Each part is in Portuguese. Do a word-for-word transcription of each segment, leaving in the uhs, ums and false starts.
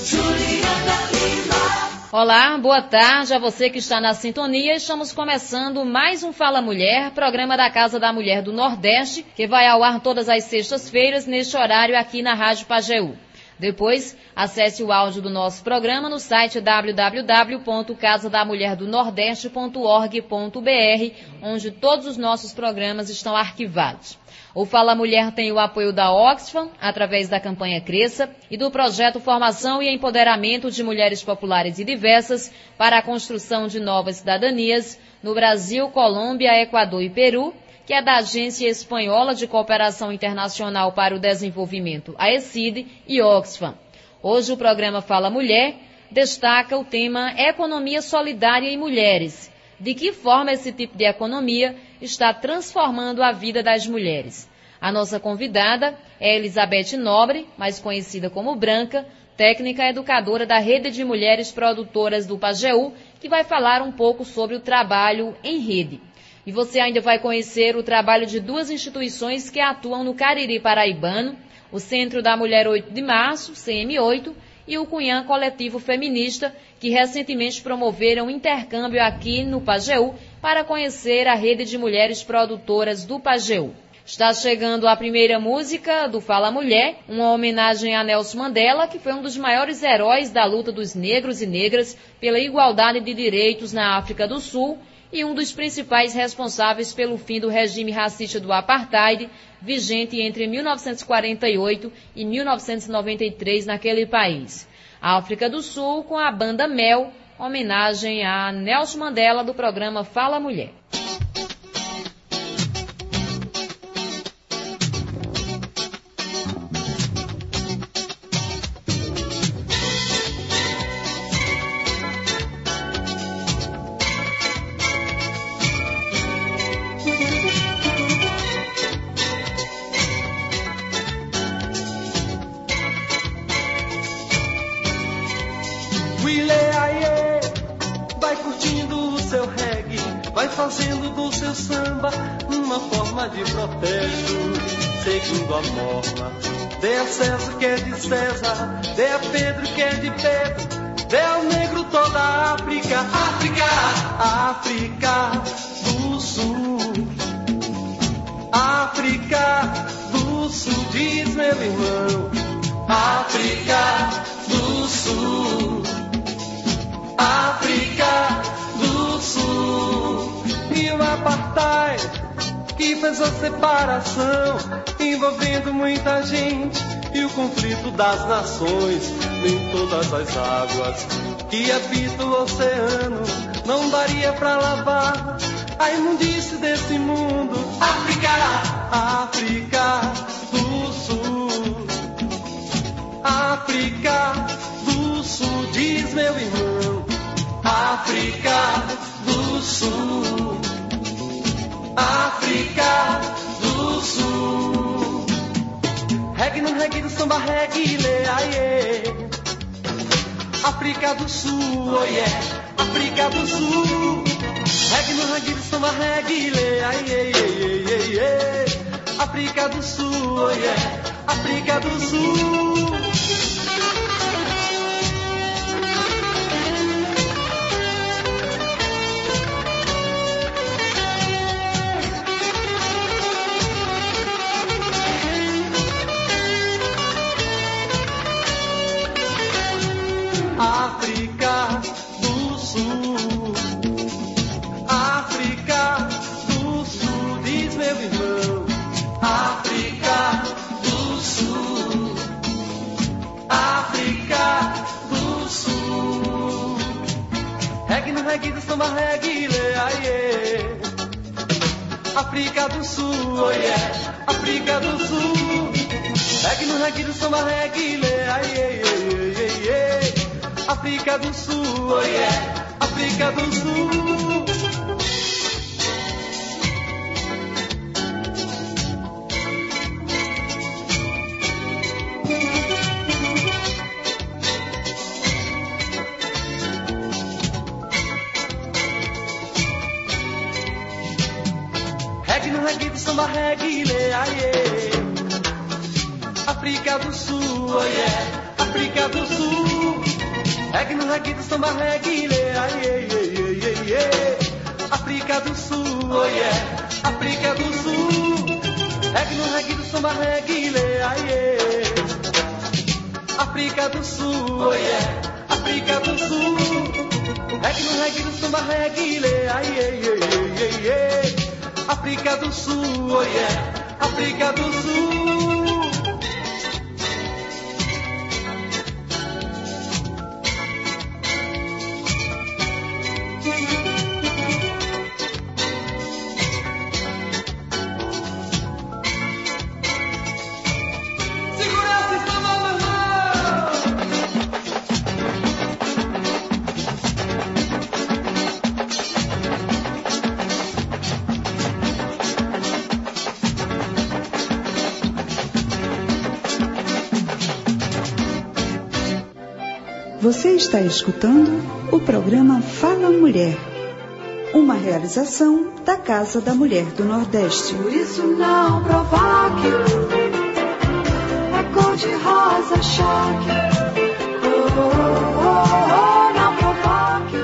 Olá, boa tarde a você que está na sintonia. Estamos começando mais um Fala Mulher, programa da Casa da Mulher do Nordeste, que vai ao ar todas as sextas-feiras, neste horário aqui na Rádio Pajeú. Depois, acesse o áudio do nosso programa no site w w w ponto casa da mulher do nordeste ponto org ponto b r, onde todos os nossos programas estão arquivados. O Fala Mulher tem o apoio da Oxfam, através da campanha Cresça, e do projeto Formação e Empoderamento de Mulheres Populares e Diversas para a construção de novas cidadanias no Brasil, Colômbia, Equador e Peru, que é da Agência Espanhola de Cooperação Internacional para o Desenvolvimento, a ECIDE, e Oxfam. Hoje o programa Fala Mulher destaca o tema Economia Solidária e Mulheres. De que forma esse tipo de economia está transformando a vida das mulheres? A nossa convidada é Elizabeth Nobre, mais conhecida como Branca, técnica educadora da Rede de Mulheres Produtoras do Pajeú, que vai falar um pouco sobre o trabalho em rede. E você ainda vai conhecer o trabalho de duas instituições que atuam no Cariri paraibano, o Centro da Mulher oito de março, C M oito, e o Cunhã Coletivo Feminista, que recentemente promoveram um intercâmbio aqui no Pajeú para conhecer a Rede de Mulheres Produtoras do Pajeú. Está chegando a primeira música do Fala Mulher, uma homenagem a Nelson Mandela, que foi um dos maiores heróis da luta dos negros e negras pela igualdade de direitos na África do Sul e um dos principais responsáveis pelo fim do regime racista do Apartheid, vigente entre mil novecentos e quarenta e oito e mil novecentos e noventa e três naquele país. A África do Sul com a banda Mel, homenagem a Nelson Mandela do programa Fala Mulher. Fazendo do seu samba uma forma de protesto, seguindo a norma. Dê a César que é de César, dê a Pedro que é de Pedro, dê ao negro toda a África, África, África do Sul, África do Sul, diz meu irmão, África do Sul, África do Sul. E o apartheid que fez a separação, envolvendo muita gente, e o conflito das nações, nem todas as águas que habitam o oceano não daria pra lavar a imundície desse mundo. África, África do Sul, África do Sul, diz meu irmão, África do Sul, África do Sul. Reggae no reggae do samba, reggae, lê, aie. África do Sul, oh yeah, África do Sul. Reggae no reggae do samba, reggae, lê, aie, aie, aie, aie. África do Sul, oh yeah, África do Sul. África do Sul, África do Sul, diz meu irmão, África do Sul, África do Sul. Reggae no reggae do samba, reggae, lê, aie. África do Sul, oh yeah, África do Sul. Reggae no reggae do samba, reggae, lê, aie, aie, aie, aie. África do Sul, oh yeah, África do Sul. Reggae no reggae do samba, reggae, lê, aie. África do Sul, oh yeah, África do Sul. Reggae no reggae do samba reggae, lê, ai, ei, ei, ei, ei, ei. África do Sul, oh yeah, África do Sul. Reggae no reggae do samba reggae, lê, ai, ei. África do Sul, oh yeah, África do Sul. Reggae no reggae do samba reggae, lê, ai, ei, ei, ei, ei, ei. África do Sul, oh yeah, África do Sul. Você está escutando o programa Fala Mulher, uma realização da Casa da Mulher do Nordeste. Por isso não provoque, é cor de rosa choque. Oh, oh, oh, oh, não provoque.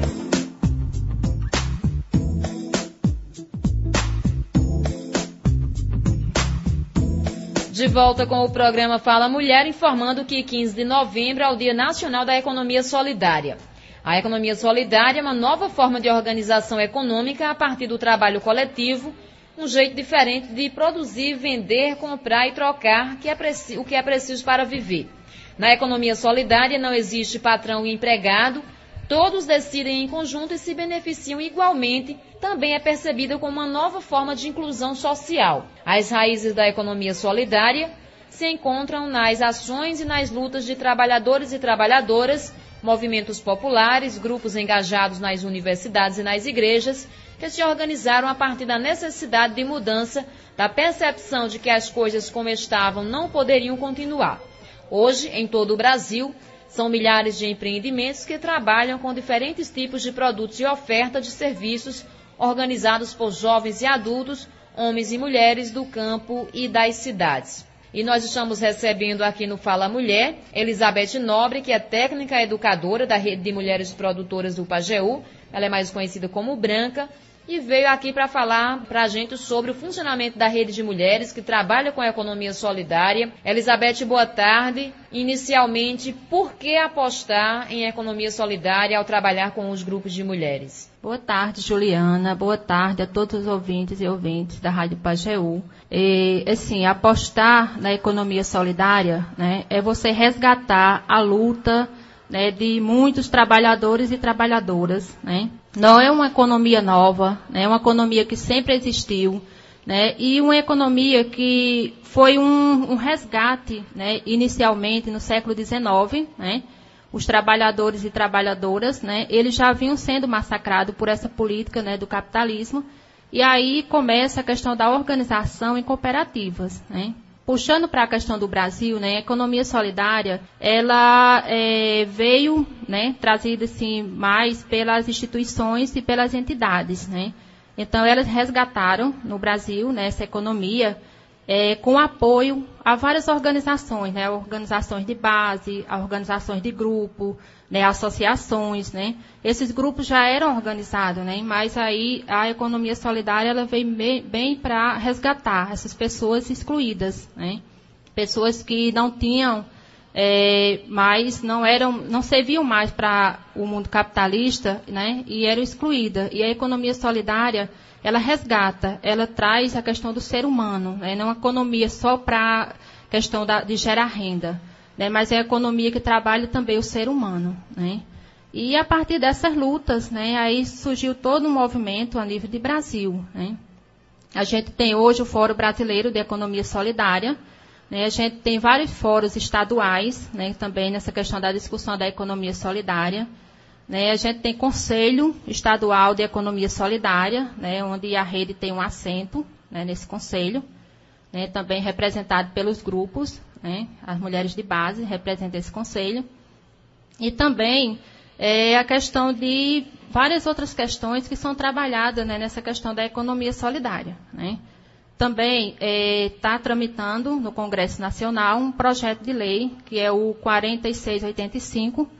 De volta com o programa Fala Mulher, informando que quinze de novembro é o Dia Nacional da Economia Solidária. A economia solidária é uma nova forma de organização econômica a partir do trabalho coletivo, um jeito diferente de produzir, vender, comprar e trocar que é preci- o que é preciso para viver. Na economia solidária não existe patrão e empregado, todos decidem em conjunto e se beneficiam igualmente, também é percebida como uma nova forma de inclusão social. As raízes da economia solidária se encontram nas ações e nas lutas de trabalhadores e trabalhadoras, movimentos populares, grupos engajados nas universidades e nas igrejas, que se organizaram a partir da necessidade de mudança, da percepção de que as coisas como estavam não poderiam continuar. Hoje, em todo o Brasil, são milhares de empreendimentos que trabalham com diferentes tipos de produtos e oferta de serviços organizados por jovens e adultos, homens e mulheres do campo e das cidades. E nós estamos recebendo aqui no Fala Mulher, Elizabeth Nobre, que é técnica educadora da Rede de Mulheres Produtoras do Pajeú, ela é mais conhecida como Branca, e veio aqui para falar para a gente sobre o funcionamento da Rede de Mulheres, que trabalha com a economia solidária. Elizabeth, boa tarde. Inicialmente, por que apostar em economia solidária ao trabalhar com os grupos de mulheres? Boa tarde, Juliana. Boa tarde a todos os ouvintes e ouvintes da Rádio Pajeú. E, assim, apostar na economia solidária, né, é você resgatar a luta, né, de muitos trabalhadores e trabalhadoras, né? Não é uma economia nova, né? É uma economia que sempre existiu, né? E uma economia que foi um, um resgate, né, inicialmente no século dezenove, né? Os trabalhadores e trabalhadoras, né, eles já vinham sendo massacrados por essa política, né, do capitalismo, e aí começa a questão da organização em cooperativas, né? Puxando para a questão do Brasil, né, a economia solidária, ela é, veio, né, trazida assim, mais pelas instituições e pelas entidades, né? Então, elas resgataram no Brasil, né, essa economia é, com apoio a várias organizações, né, organizações de base, organizações de grupo, né, associações, né? Esses grupos já eram organizados, né? Mas aí a economia solidária ela veio bem, bem para resgatar essas pessoas excluídas, né? Pessoas que não tinham é, mais, não eram, não serviam mais para o mundo capitalista, né? E eram excluídas. E a economia solidária ela resgata, ela traz a questão do ser humano, né? Não é uma economia só para a questão da, de gerar renda, né, mas é a economia que trabalha também o ser humano, né? E a partir dessas lutas, né, aí surgiu todo um movimento a nível de Brasil, né? A gente tem hoje o Fórum Brasileiro de Economia Solidária, né? A gente tem vários fóruns estaduais, né, também nessa questão da discussão da economia solidária, né? A gente tem Conselho Estadual de Economia Solidária, né, onde a rede tem um assento, né, nesse conselho, né, também representado pelos grupos, né, as mulheres de base representam esse conselho. E também é, a questão de várias outras questões que são trabalhadas, né, nessa questão da economia solidária, né. Também está é, tramitando no Congresso Nacional um projeto de lei, que é o quarenta e seis oitenta e cinco,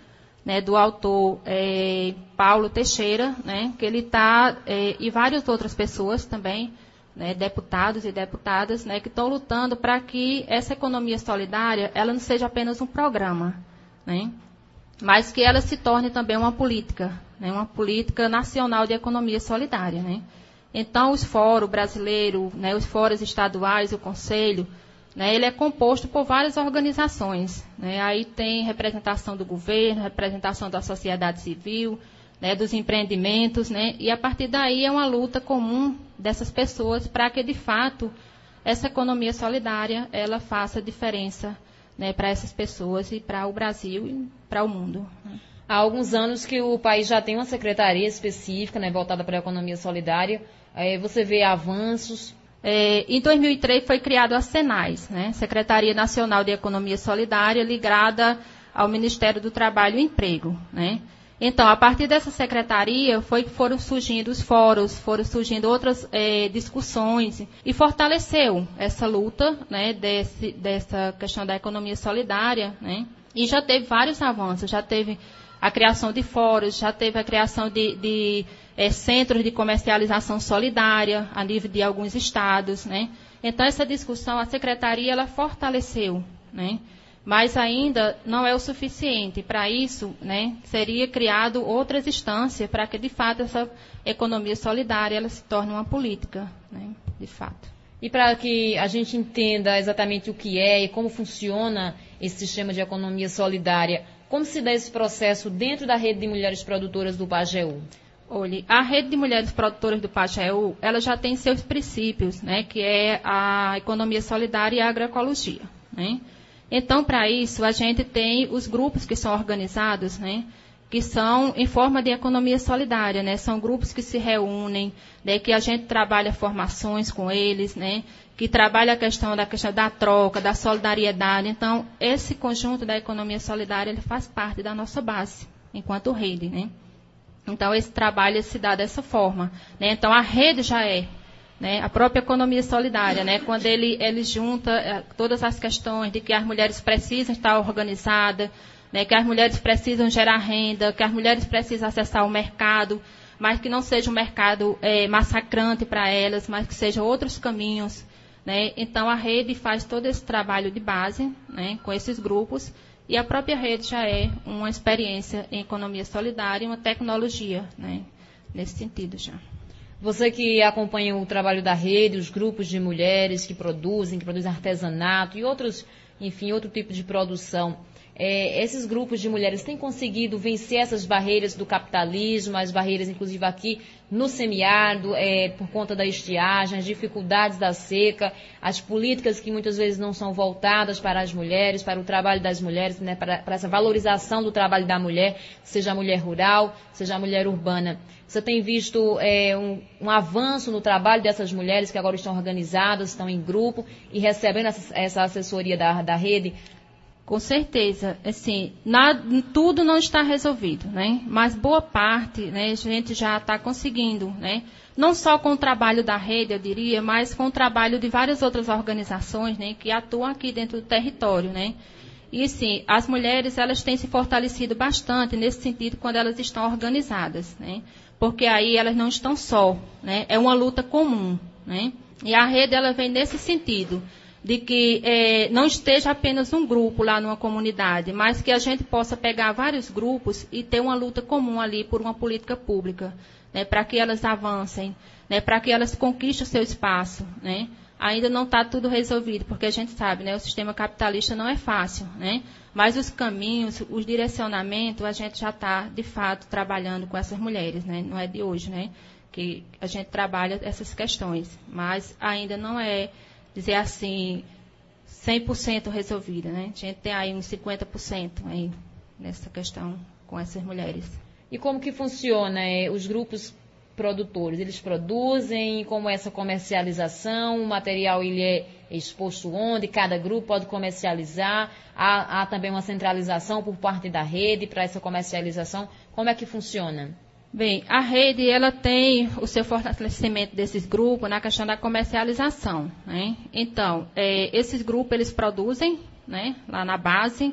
né, do autor é, Paulo Teixeira, né, que ele está, é, e várias outras pessoas também, né, deputados e deputadas, né, que estão lutando para que essa economia solidária ela não seja apenas um programa, né, mas que ela se torne também uma política, né, uma política nacional de economia solidária. Né. Então, os fóruns brasileiros, né, os fóruns estaduais, o Conselho, né, ele é composto por várias organizações. Né, aí tem representação do governo, representação da sociedade civil, né, dos empreendimentos, né, e a partir daí é uma luta comum dessas pessoas para que, de fato, essa economia solidária ela faça diferença, né, para essas pessoas e para o Brasil e para o mundo. Há alguns anos que o país já tem uma secretaria específica, né, voltada para a economia solidária. É, você vê avanços? É, em dois mil e três foi criado a SENAS, né, Secretaria Nacional de Economia Solidária, ligada ao Ministério do Trabalho e Emprego. Né. Então, a partir dessa secretaria foi que foram surgindo os fóruns, foram surgindo outras é, discussões e fortaleceu essa luta, né, desse, dessa questão da economia solidária, né, e já teve vários avanços, já teve a criação de fóruns, já teve a criação de, de é, centros de comercialização solidária a nível de alguns estados, né. Então, essa discussão, a secretaria, ela fortaleceu, né. Mas ainda não é o suficiente. Para isso, né, seria criado outras instâncias para que, de fato, essa economia solidária ela se torne uma política, né, de fato. E para que a gente entenda exatamente o que é e como funciona esse sistema de economia solidária, como se dá esse processo dentro da rede de mulheres produtoras do Pajeú? Olhe, a rede de mulheres produtoras do Pajeú, ela já tem seus princípios, né, que é a economia solidária e a agroecologia, né? Então, para isso, a gente tem os grupos que são organizados, né, que são em forma de economia solidária, né, são grupos que se reúnem, né, que a gente trabalha formações com eles, né, que trabalha a questão da, questão da troca, da solidariedade. Então, esse conjunto da economia solidária, ele faz parte da nossa base, enquanto rede, né. Então, esse trabalho se dá dessa forma, né. Então, a rede já é, né, a própria economia solidária, né, quando ele, ele junta eh, todas as questões de que as mulheres precisam estar organizadas, né, que as mulheres precisam gerar renda, que as mulheres precisam acessar o mercado, mas que não seja um mercado eh, massacrante para elas, mas que sejam outros caminhos. Né. Então, a rede faz todo esse trabalho de base, né, com esses grupos, e a própria rede já é uma experiência em economia solidária e uma tecnologia, né, nesse sentido já. Você que acompanha o trabalho da rede, os grupos de mulheres que produzem, que produzem artesanato e outros, enfim, outro tipo de produção, é, esses grupos de mulheres têm conseguido vencer essas barreiras do capitalismo, as barreiras, inclusive aqui no semiárido, é, por conta da estiagem, as dificuldades da seca, as políticas que muitas vezes não são voltadas para as mulheres, para o trabalho das mulheres, né, para, para essa valorização do trabalho da mulher, seja a mulher rural, seja a mulher urbana. Você tem visto é, um, um avanço no trabalho dessas mulheres que agora estão organizadas, estão em grupo e recebendo essa, essa assessoria da, da rede? Com certeza, assim, na, tudo não está resolvido, né? Mas boa parte, né, a gente já está conseguindo, né? Não só com o trabalho da rede, eu diria, mas com o trabalho de várias outras organizações, né, que atuam aqui dentro do território, né? E, sim, as mulheres, elas têm se fortalecido bastante nesse sentido quando elas estão organizadas, né? Porque aí elas não estão só, né? É uma luta comum, né? E a rede, ela vem nesse sentido, de que eh, não esteja apenas um grupo lá numa comunidade, mas que a gente possa pegar vários grupos e ter uma luta comum ali por uma política pública, né, para que elas avancem, né, para que elas conquistem o seu espaço, né. Ainda não está tudo resolvido, porque a gente sabe, né, o sistema capitalista não é fácil, né, mas os caminhos, os direcionamentos, a gente já está, de fato, trabalhando com essas mulheres, né, não é de hoje, né, que a gente trabalha essas questões, mas ainda não é, dizer assim, cem por cento resolvida, né? A gente tem aí uns cinquenta por cento aí nessa questão com essas mulheres. E como que funciona é, os grupos produtores? Eles produzem, como essa comercialização, o material ele é exposto onde, cada grupo pode comercializar, há, há também uma centralização por parte da rede para essa comercialização. Como é que funciona? Bem, a rede, ela tem o seu fortalecimento desses grupos na questão da comercialização, né? Então, é, esses grupos, eles produzem, né, lá na base,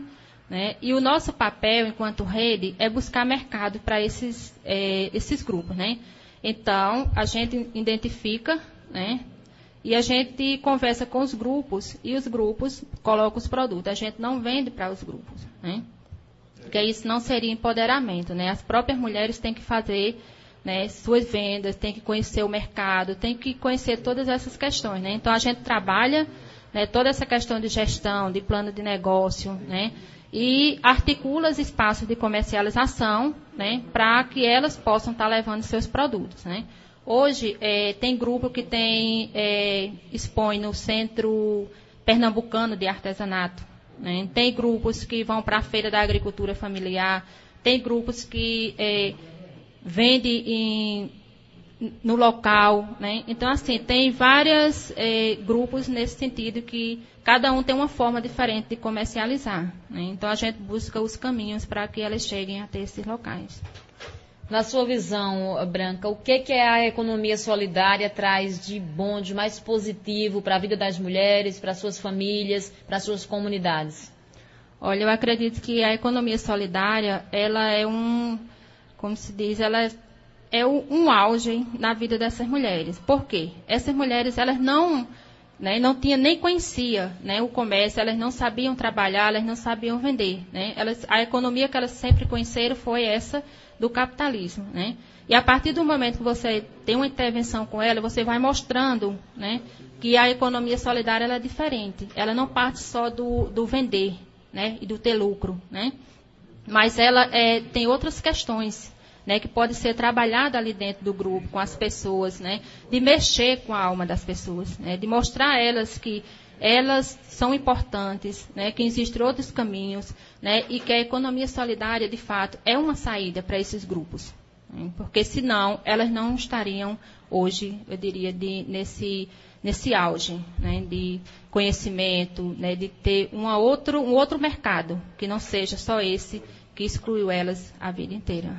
né? E o nosso papel, enquanto rede, é buscar mercado para esses, é, esses grupos, né? Então, a gente identifica, né? E a gente conversa com os grupos e os grupos colocam os produtos. A gente não vende para os grupos, né? Porque isso não seria empoderamento, né? As próprias mulheres têm que fazer, né, suas vendas, têm que conhecer o mercado, têm que conhecer todas essas questões, né? Então, a gente trabalha, né, toda essa questão de gestão, de plano de negócio, né? E articula os espaços de comercialização, né, para que elas possam estar levando seus produtos, né? Hoje, é, tem grupo que tem, é, expõe no Centro Pernambucano de Artesanato, né? Tem grupos que vão para a Feira da Agricultura Familiar, tem grupos que é, vendem em, no local, né? Então, assim, tem vários é, grupos nesse sentido que cada um tem uma forma diferente de comercializar, né? Então, a gente busca os caminhos para que elas cheguem até esses locais. Na sua visão, Branca, o que, que a economia solidária traz de bom, de mais positivo para a vida das mulheres, para suas famílias, para suas comunidades? Olha, eu acredito que a economia solidária, ela é um, como se diz, ela é um auge na vida dessas mulheres. Por quê? Essas mulheres, elas não, né, não tinham, nem conhecia, né, o comércio, elas não sabiam trabalhar, elas não sabiam vender, né? Elas, a economia que elas sempre conheceram foi essa do capitalismo, né? E a partir do momento que você tem uma intervenção com ela, você vai mostrando, né, que a economia solidária ela é diferente. Ela não parte só do, do vender, né, e do ter lucro, né? Mas ela é, tem outras questões, né, que pode ser trabalhada ali dentro do grupo, com as pessoas, né, de mexer com a alma das pessoas, né, de mostrar a elas que elas são importantes, né, que existem outros caminhos, né, e que a economia solidária, de fato, é uma saída para esses grupos, né, porque senão elas não estariam hoje, eu diria, de, nesse, nesse auge, né, de conhecimento, né, de ter uma outro, um outro mercado, que não seja só esse que excluiu elas a vida inteira.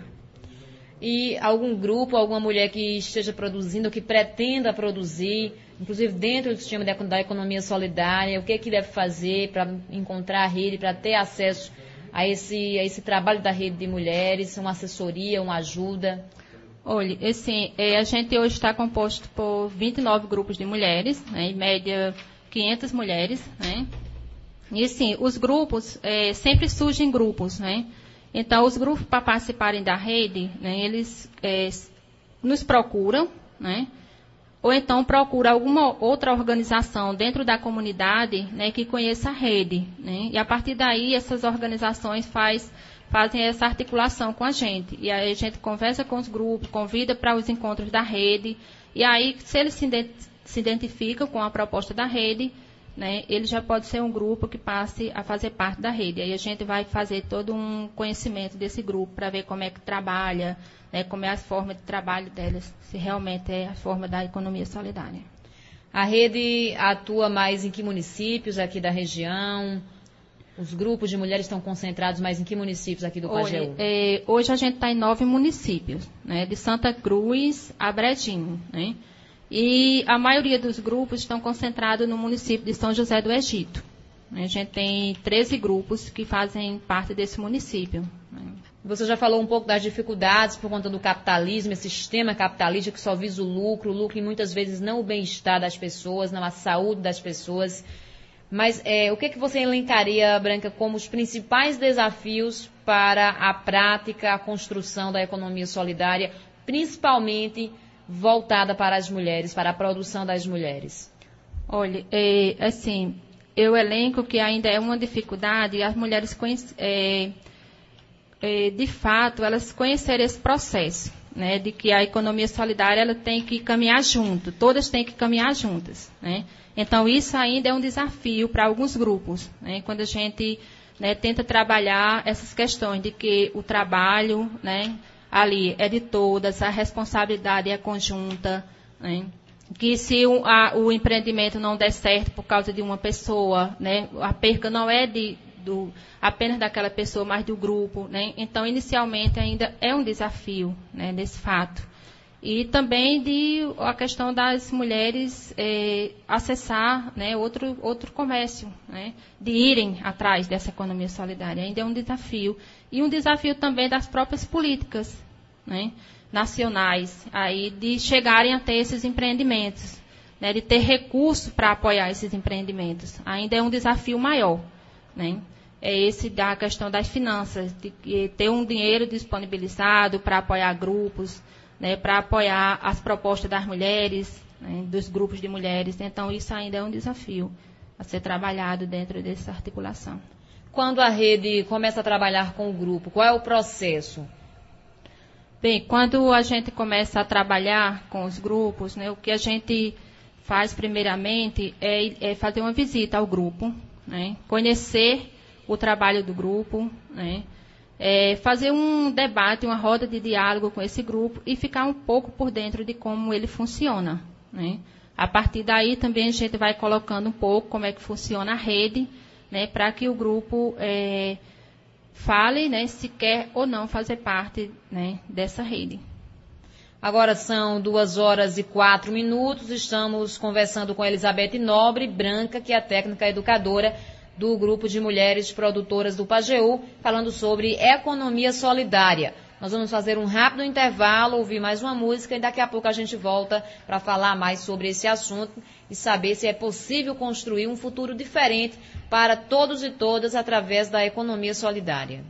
E algum grupo, alguma mulher que esteja produzindo, que pretenda produzir, inclusive dentro do sistema da economia solidária, o que é que deve fazer para encontrar a rede, para ter acesso a esse, a esse trabalho da rede de mulheres, uma assessoria, uma ajuda? Olha, assim, é, a gente hoje está composto por vinte e nove grupos de mulheres, né, em média quinhentas mulheres, né? E assim, os grupos, é, sempre surgem grupos, né? Então, os grupos, para participarem da rede, né, eles é, nos procuram, né, ou então procuram alguma outra organização dentro da comunidade, né, que conheça a rede, né, e a partir daí essas organizações faz, fazem essa articulação com a gente. E aí a gente conversa com os grupos, convida para os encontros da rede, e aí, se eles se, ident- se identificam com a proposta da rede, né, ele já pode ser um grupo que passe a fazer parte da rede. Aí a gente vai fazer todo um conhecimento desse grupo para ver como é que trabalha, né, como é a forma de trabalho delas, se realmente é a forma da economia solidária. A rede atua mais em que municípios aqui da região? Os grupos de mulheres estão concentrados mais em que municípios aqui do Pajeú? Olha, é, hoje a gente está em nove municípios, né, de Santa Cruz a Brejinho, né? E a maioria dos grupos estão concentrados no município de São José do Egito. A gente tem treze grupos que fazem parte desse município. Você já falou um pouco das dificuldades por conta do capitalismo, esse sistema capitalista que só visa o lucro, o lucro e muitas vezes não o bem-estar das pessoas, não a saúde das pessoas. Mas é, o que, que você elencaria, Branca, como os principais desafios para a prática, a construção da economia solidária, principalmente voltada para as mulheres, para a produção das mulheres? Olha, é, assim, eu elenco que ainda é uma dificuldade as mulheres, conhece, é, é, de fato, elas conhecerem esse processo, né, de que a economia solidária ela tem que caminhar junto, todas têm que caminhar juntas, né? Então, isso ainda é um desafio para alguns grupos, né, quando a gente, né, tenta trabalhar essas questões de que o trabalho, né, ali é de todas, a responsabilidade é conjunta, né? Que se o, a, o empreendimento não der certo por causa de uma pessoa, né, a perca não é de, do, apenas daquela pessoa, mas do grupo, né? Então, inicialmente, ainda é um desafio, né, desse fato. E também de a questão das mulheres é, acessar, né, outro, outro comércio, né, de irem atrás dessa economia solidária. Ainda é um desafio. E um desafio também das próprias políticas, né, nacionais, aí, de chegarem a ter esses empreendimentos, né, de ter recurso para apoiar esses empreendimentos. Ainda é um desafio maior, né? É esse da questão das finanças, de ter um dinheiro disponibilizado para apoiar grupos, né, para apoiar as propostas das mulheres, né, dos grupos de mulheres. Então, isso ainda é um desafio a ser trabalhado dentro dessa articulação. Quando a rede começa a trabalhar com o grupo, qual é o processo? Bem, quando a gente começa a trabalhar com os grupos, né, o que a gente faz primeiramente é, é fazer uma visita ao grupo, né, conhecer o trabalho do grupo, né, É fazer um debate, uma roda de diálogo com esse grupo e ficar um pouco por dentro de como ele funciona, né? A partir daí também a gente vai colocando um pouco como é que funciona a rede, né, para que o grupo é, fale, né, se quer ou não fazer parte, né, dessa rede. Agora são duas horas e quatro minutos, estamos conversando com Elizabeth Nobre Branca, que é a técnica educadora do Grupo de Mulheres Produtoras do Pajeú, falando sobre economia solidária. Nós vamos fazer um rápido intervalo, ouvir mais uma música e daqui a pouco a gente volta para falar mais sobre esse assunto e saber se é possível construir um futuro diferente para todos e todas através da economia solidária.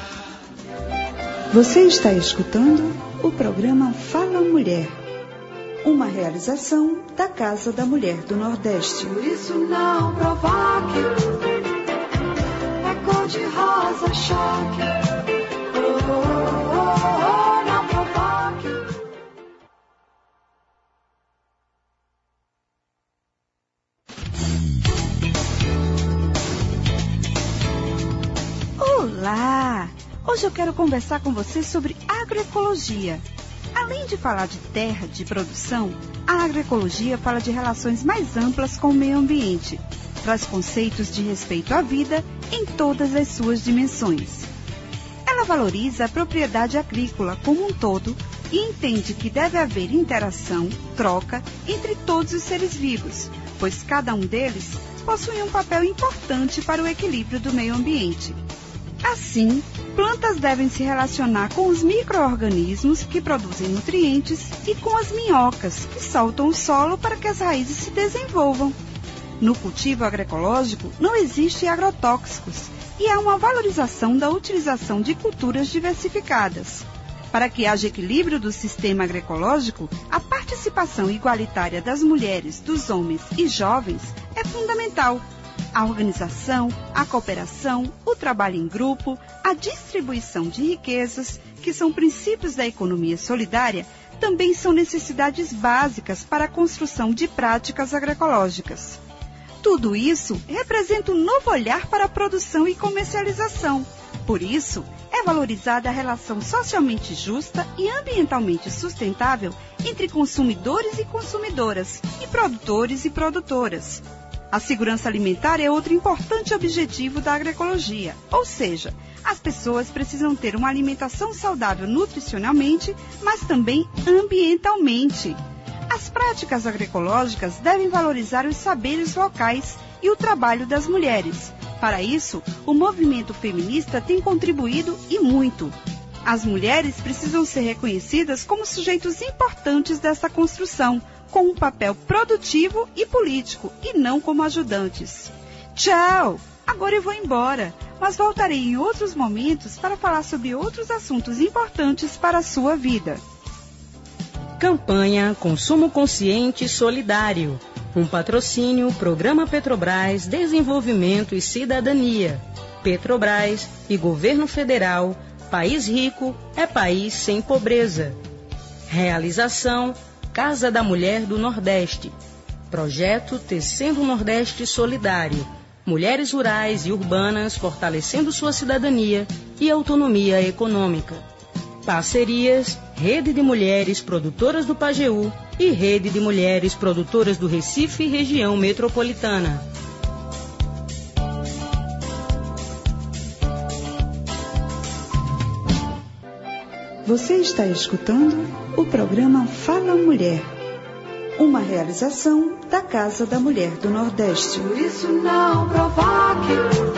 Você está escutando o programa Fala Mulher, Uma realização da Casa da Mulher do Nordeste. Por isso não provoque, é cor de rosa choque. Oh, oh, oh, oh, não provoque. Olá! Hoje eu quero conversar com você sobre agroecologia. Além de falar de terra, de produção, a agroecologia fala de relações mais amplas com o meio ambiente. Traz conceitos de respeito à vida em todas as suas dimensões. Ela valoriza a propriedade agrícola como um todo e entende que deve haver interação, troca entre todos os seres vivos, pois cada um deles possui um papel importante para o equilíbrio do meio ambiente. Assim, plantas devem se relacionar com os micro-organismos que produzem nutrientes e com as minhocas que soltam o solo para que as raízes se desenvolvam. No cultivo agroecológico não existe agrotóxicos e há uma valorização da utilização de culturas diversificadas. Para que haja equilíbrio do sistema agroecológico, a participação igualitária das mulheres, dos homens e jovens é fundamental. A organização, a cooperação, o trabalho em grupo, a distribuição de riquezas, que são princípios da economia solidária, também são necessidades básicas para a construção de práticas agroecológicas. Tudo isso representa um novo olhar para a produção e comercialização. Por isso, é valorizada a relação socialmente justa e ambientalmente sustentável entre consumidores e consumidoras, e produtores e produtoras. A segurança alimentar é outro importante objetivo da agroecologia, ou seja, as pessoas precisam ter uma alimentação saudável nutricionalmente, mas também ambientalmente. As práticas agroecológicas devem valorizar os saberes locais e o trabalho das mulheres. Para isso, o movimento feminista tem contribuído e muito. As mulheres precisam ser reconhecidas como sujeitos importantes dessa construção, com um papel produtivo e político, e não como ajudantes. Tchau! Agora eu vou embora, mas voltarei em outros momentos para falar sobre outros assuntos importantes para a sua vida. Campanha Consumo Consciente e Solidário. Um patrocínio Programa Petrobras, Desenvolvimento e Cidadania. Petrobras e Governo Federal. País rico é país sem pobreza. Realização Casa da Mulher do Nordeste. Projeto Tecendo Nordeste Solidário. Mulheres rurais e urbanas fortalecendo sua cidadania e autonomia econômica. Parcerias Rede de Mulheres Produtoras do Pajeú e Rede de Mulheres Produtoras do Recife e Região Metropolitana. Você está escutando o programa Fala Mulher, uma realização da Casa da Mulher do Nordeste. Por isso não provoque,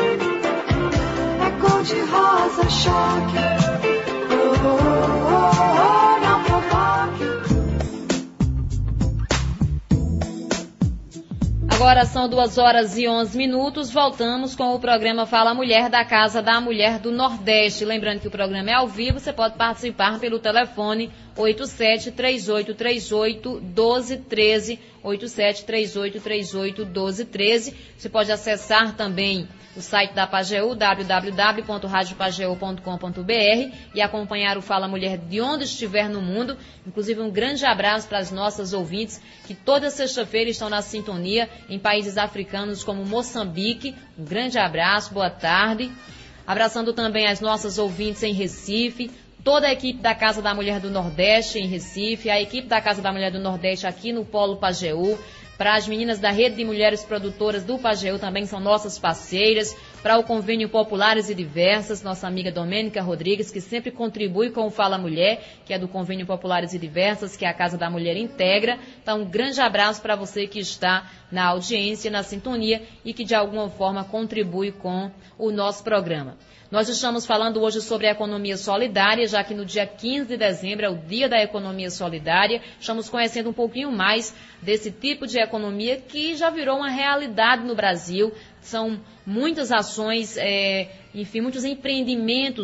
é cor de rosa choque. Oh, oh, oh, oh, não provoque. Agora são duas horas e onze minutos, voltamos com o programa Fala Mulher da Casa da Mulher do Nordeste. Lembrando que o programa é ao vivo, você pode participar pelo telefone oito sete três oito três oito um dois um três, oito sete três oito três oito um dois um três. Você pode acessar também o site da Pajeú, w w w ponto rádio pajeú ponto com ponto b r, e acompanhar o Fala Mulher de onde estiver no mundo. Inclusive um grande abraço para as nossas ouvintes que toda sexta-feira estão na sintonia em países africanos como Moçambique. Um grande abraço, boa tarde. Abraçando também as nossas ouvintes em Recife, toda a equipe da Casa da Mulher do Nordeste em Recife, a equipe da Casa da Mulher do Nordeste aqui no Polo Pajeú, para as meninas da Rede de Mulheres Produtoras do Pajeú, também são nossas parceiras, para o Convênio Populares e Diversas, nossa amiga Domênica Rodrigues, que sempre contribui com o Fala Mulher, que é do Convênio Populares e Diversas, que é a Casa da Mulher integra. Então, um grande abraço para você que está na audiência, na sintonia e que de alguma forma contribui com o nosso programa. Nós estamos falando hoje sobre a economia solidária, já que no dia quinze de dezembro é o Dia da Economia Solidária. Estamos conhecendo um pouquinho mais desse tipo de economia que já virou uma realidade no Brasil. São muitas ações, é, enfim, muitos empreendimentos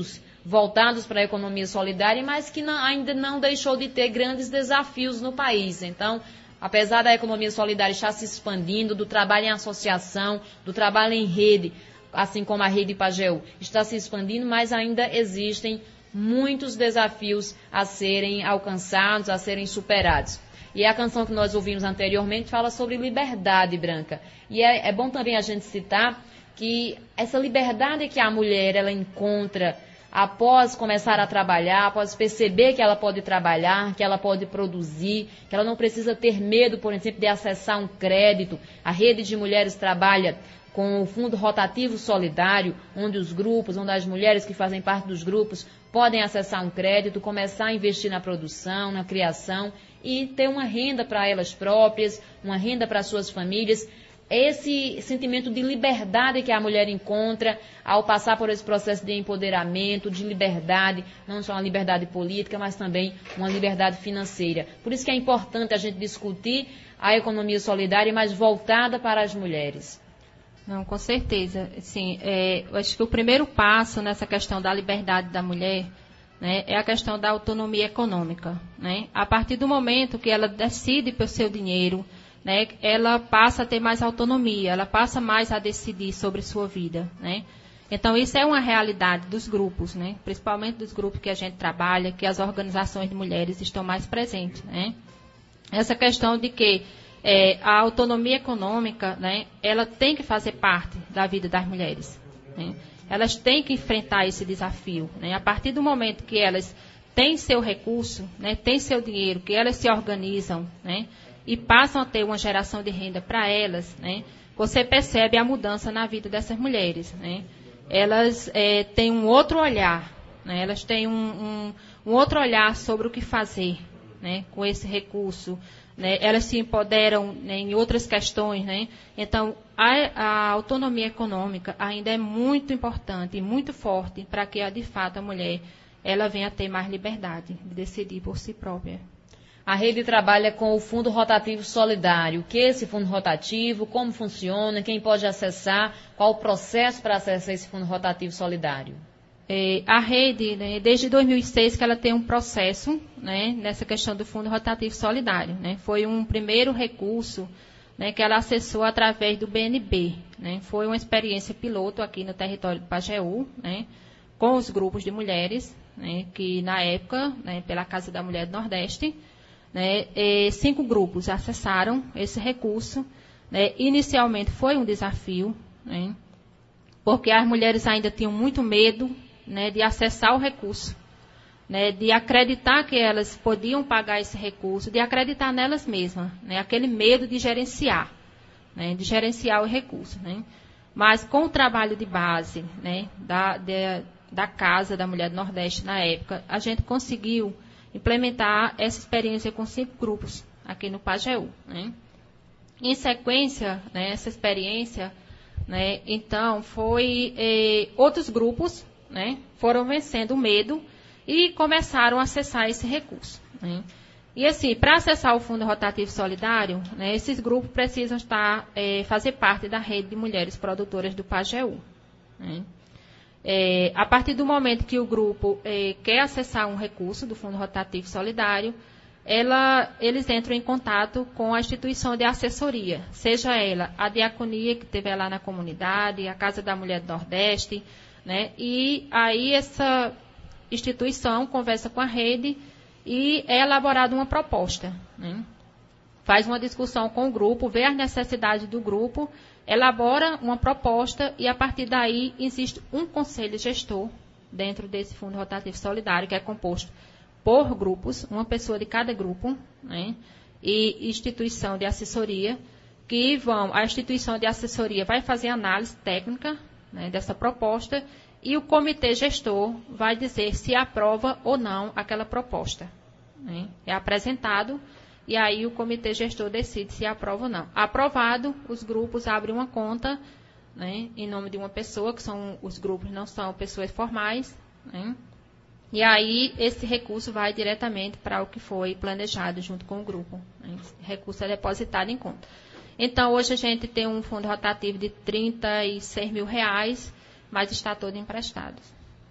voltados para a economia solidária, mas que não, ainda não deixou de ter grandes desafios no país. Então, apesar da economia solidária estar se expandindo, do trabalho em associação, do trabalho em rede, assim como a rede Pajeú, está se expandindo, mas ainda existem muitos desafios a serem alcançados, a serem superados. E a canção que nós ouvimos anteriormente fala sobre liberdade, Branca. E é, é bom também a gente citar que essa liberdade que a mulher ela encontra após começar a trabalhar, após perceber que ela pode trabalhar, que ela pode produzir, que ela não precisa ter medo, por exemplo, de acessar um crédito. A Rede de Mulheres trabalha com o Fundo Rotativo Solidário, onde os grupos, onde as mulheres que fazem parte dos grupos podem acessar um crédito, começar a investir na produção, na criação e ter uma renda para elas próprias, uma renda para suas famílias. Esse sentimento de liberdade que a mulher encontra ao passar por esse processo de empoderamento, de liberdade, não só uma liberdade política, mas também uma liberdade financeira. Por isso que é importante a gente discutir a economia solidária, mas voltada para as mulheres. Não, com certeza. Sim, é, eu acho que o primeiro passo nessa questão da liberdade da mulher, né, é a questão da autonomia econômica. Né? A partir do momento que ela decide pelo seu dinheiro, né, ela passa a ter mais autonomia, ela passa mais a decidir sobre sua vida. Né? Então, isso é uma realidade dos grupos, né, principalmente dos grupos que a gente trabalha, que as organizações de mulheres estão mais presentes. Né? Essa questão de que É, a autonomia econômica, né, ela tem que fazer parte da vida das mulheres. Né? Elas têm que enfrentar esse desafio. Né? A partir do momento que elas têm seu recurso, né, têm seu dinheiro, que elas se organizam, né, e passam a ter uma geração de renda para elas, né, você percebe a mudança na vida dessas mulheres. Né? Elas é, têm um outro olhar, né, elas têm um, um, um outro olhar sobre o que fazer, né, com esse recurso. Né, elas se empoderam, né, em outras questões. Né? Então, a, a autonomia econômica ainda é muito importante e muito forte para que, de fato, a mulher ela venha a ter mais liberdade de decidir por si própria. A rede trabalha com o Fundo Rotativo Solidário. O que é esse Fundo Rotativo? Como funciona? Quem pode acessar? Qual o processo para acessar esse Fundo Rotativo Solidário? É, a rede, né, desde dois mil e seis que ela tem um processo, né, nessa questão do Fundo Rotativo Solidário. Né, foi um primeiro recurso, né, que ela acessou através do B N B. Né, foi uma experiência piloto aqui no território do Pajeú, né, com os grupos de mulheres, né, que na época, né, pela Casa da Mulher do Nordeste, né, e cinco grupos acessaram esse recurso. Né, inicialmente foi um desafio, né, porque as mulheres ainda tinham muito medo, né, de acessar o recurso, né, de acreditar que elas podiam pagar esse recurso, de acreditar nelas mesmas, né, aquele medo de gerenciar, né, de gerenciar o recurso. Né. Mas com o trabalho de base, né, da, de, da Casa da Mulher do Nordeste na época, a gente conseguiu implementar essa experiência com cinco grupos aqui no Pajeú. Né. Em sequência, né, essa experiência, né, então, foi eh, outros grupos, né, foram vencendo o medo e começaram a acessar esse recurso. Né. E assim, para acessar o Fundo Rotativo Solidário, né, esses grupos precisam estar, eh, fazer parte da rede de mulheres produtoras do Pajeú. Né. Eh, a partir do momento que o grupo eh, quer acessar um recurso do Fundo Rotativo Solidário, Ela, eles entram em contato com a instituição de assessoria, seja ela a diaconia que estiver lá na comunidade, a Casa da Mulher do Nordeste, né? E aí essa instituição conversa com a rede e é elaborada uma proposta. Né? Faz uma discussão com o grupo, vê as necessidades do grupo, elabora uma proposta e a partir daí existe um conselho gestor dentro desse Fundo Rotativo Solidário, que é composto por grupos, uma pessoa de cada grupo, né, e instituição de assessoria, que vão, a instituição de assessoria vai fazer análise técnica, né, dessa proposta e o comitê gestor vai dizer se aprova ou não aquela proposta. Né. É apresentado e aí o comitê gestor decide se aprova ou não. Aprovado, os grupos abrem uma conta, né, em nome de uma pessoa, que são os grupos não são pessoas formais, né. E aí, esse recurso vai diretamente para o que foi planejado junto com o grupo. Esse recurso é depositado em conta. Então, hoje a gente tem um fundo rotativo de trinta e seis mil reais, mas está todo emprestado.